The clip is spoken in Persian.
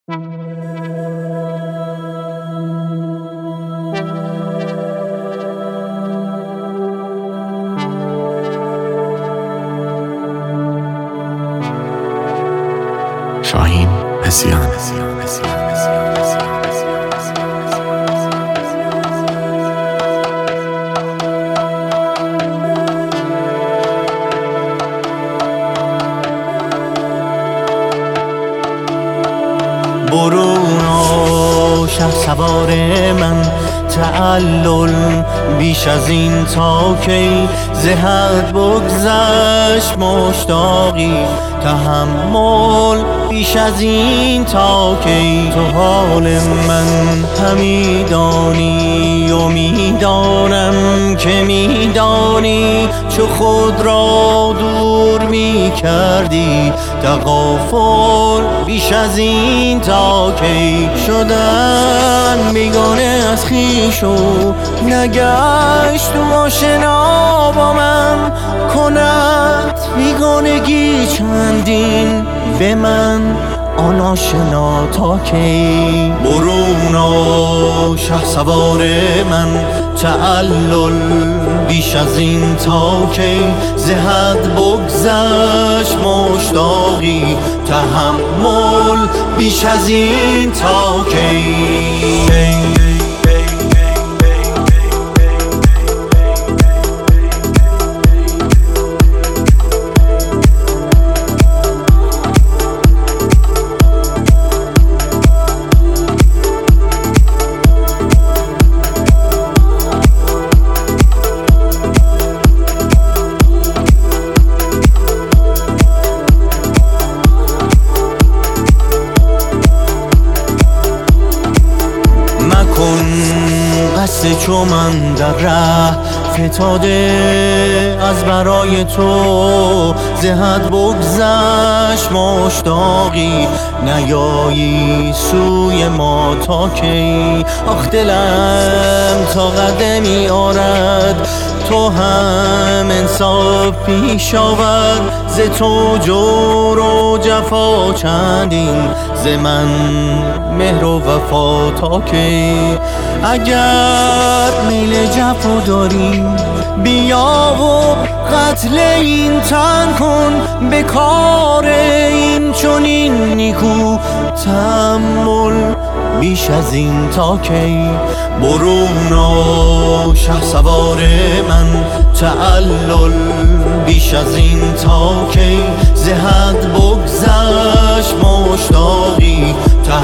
شاهین پسیان. برون شهسوار من، تعلل بیش از این تا کی؟ ز حد بگذشت مشتاقی، تحمل بیش از این تا کی؟ تو حال من همی دانی و میدانم که میدانی، چو خود را دور میکردی تغافل بیش از این تا کی؟ شدن بیگانه از خویش و نگشت و آشنا با من، کند بیگانگی چندین به من آن آشنا تا کی؟ برون شهسوار من، تعلل بیش از این تا کی؟ ز حد بگذشت مشتاقی، تحمل بیش از این تا کی؟ قصد چو من در ره فتاده از برای تو، ز حد بگذشت مشتاقی، نیایی سوی ما تا کی؟ آخ دلم تا قدمی آرد، تو هم انصاف پیش آور، ز تو جور و جفا چندین، ز من مهر و وفا تا کی؟ اگر میل جفا داری بیا و قتل این تن کن، به کار این چنین نیکو تحمل بیش از این تا کی؟ برون شهسوار من، تعلل بیش از این تا کی؟ ز حد بگذشت مشتاقی،